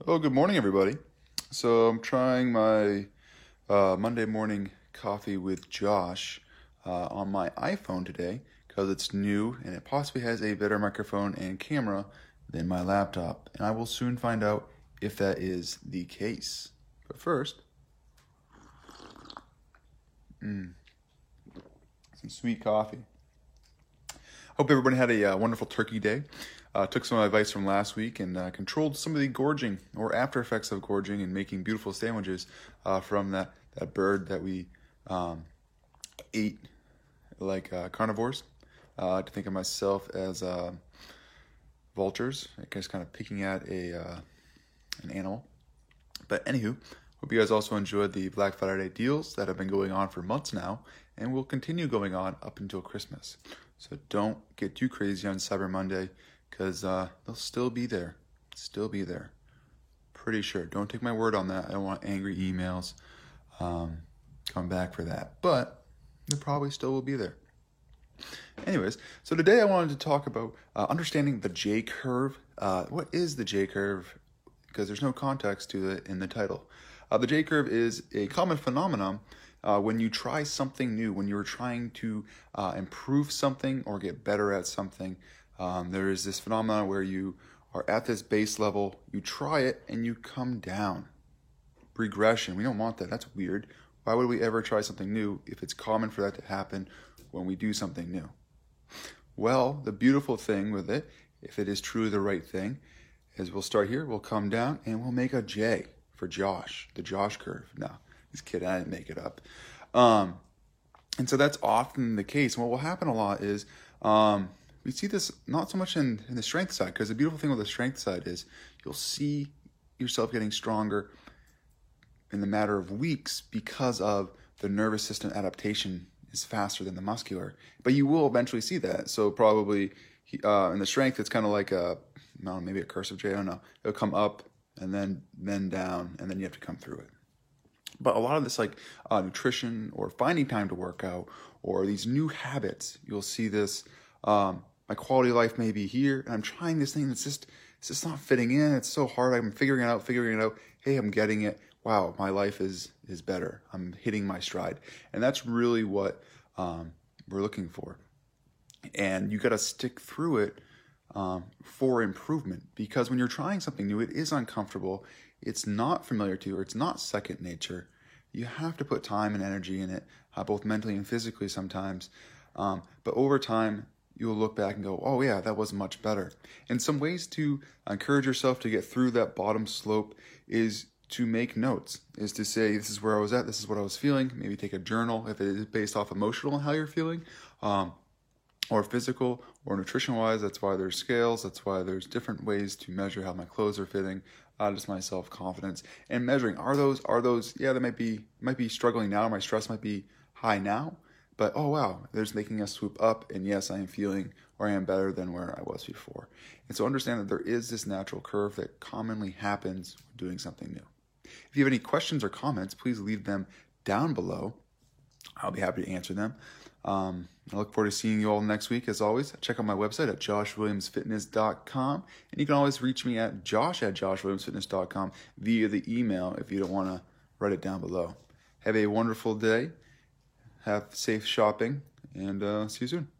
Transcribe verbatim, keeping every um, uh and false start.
Oh, good morning, everybody. So I'm trying my uh, Monday morning coffee with Josh uh, on my iPhone today because it's new and it possibly has a better microphone and camera than my laptop. And I will soon find out if that is the case. But first, mm, some sweet coffee. Hope everybody had a uh, wonderful turkey day. Uh, took some advice from last week and uh, controlled some of the gorging or after effects of gorging and making beautiful sandwiches uh, from that, that bird that we um, ate like uh, carnivores. Uh, I like to think of myself as uh, vultures, I guess kind of picking at a uh, an animal. But anywho, hope you guys also enjoyed the Black Friday deals that have been going on for months now and will continue going on up until Christmas. So don't get too crazy on Cyber Monday because uh, they'll still be there. Still be there. Pretty sure. Don't take my word on that. I don't want angry emails um, coming back for that. But they probably still will be there. Anyways, so today I wanted to talk about uh, understanding the J-curve. Uh, what is the J-curve? Because there's no context to it in the title. Uh, the J-curve is a common phenomenon uh, when you try something new, when you're trying to uh, improve something or get better at something. Um, there is this phenomenon where you are at this base level, you try it, and you come down. Regression, we don't want that. That's weird. Why would we ever try something new if it's common for that to happen when we do something new? Well, the beautiful thing with it, if it is truly the right thing, is we'll start here, we'll come down, and we'll make a J for Josh, the Josh curve. No, just kidding, I didn't make it up. Um, and so that's often the case. And what will happen a lot is um, we see this not so much in, in the strength side, because the beautiful thing with the strength side is you'll see yourself getting stronger in the matter of weeks because of the nervous system adaptation is faster than the muscular. But you will eventually see that. So probably uh, in the strength, it's kind of like a, I don't know, maybe a cursive J, I don't know. It'll come up and then then down, and then you have to come through it. But a lot of this, like uh, nutrition or finding time to work out or these new habits, you'll see this. Um, my quality of life may be here, and I'm trying this thing that's just it's just not fitting in. It's so hard. I'm figuring it out, figuring it out. Hey, I'm getting it. Wow, my life is is better. I'm hitting my stride, and that's really what um, we're looking for. And you got to stick through it um, for improvement, because when you're trying something new, it is uncomfortable. It's not familiar to you, or it's not second nature. You have to put time and energy in it, uh, both mentally and physically sometimes. Um, but over time, you'll look back and go, oh yeah, that was much better. And some ways to encourage yourself to get through that bottom slope is to make notes, is to say, this is where I was at, this is what I was feeling. Maybe take a journal if it is based off emotional and how you're feeling. Um, or physical or nutrition wise. That's why there's scales. That's why there's different ways to measure how my clothes are fitting, uh, just my self-confidence and measuring. Are those, are those, yeah, they might be, might be struggling now. My stress might be high now, but oh wow, there's making us swoop up. And yes, I am feeling, or I am better than where I was before. And so understand that there is this natural curve that commonly happens when doing something new. If you have any questions or comments, please leave them down below. I'll be happy to answer them. Um, I look forward to seeing you all next week. As always, check out my website at josh williams fitness dot com. And you can always reach me at josh at josh williams fitness dot com via the email if you don't want to write it down below. Have a wonderful day. Have safe shopping, and uh, see you soon.